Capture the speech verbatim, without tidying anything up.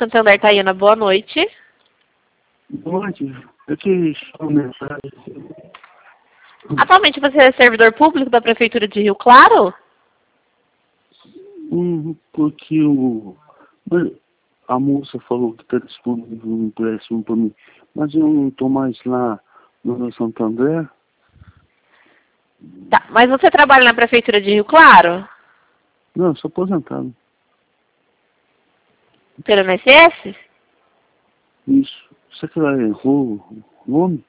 Santander, Tayana, boa noite. Boa noite. Eu te chamo mensagem. Atualmente você é servidor público da Prefeitura de Rio Claro? Hum, porque o... a moça falou que está disponível um empréstimo para mim, mas eu não estou mais lá no Santander. Tá, mas você trabalha na Prefeitura de Rio Claro? Não, eu sou aposentado. Pelo I N S S? Isso. Você que ela errou o nome?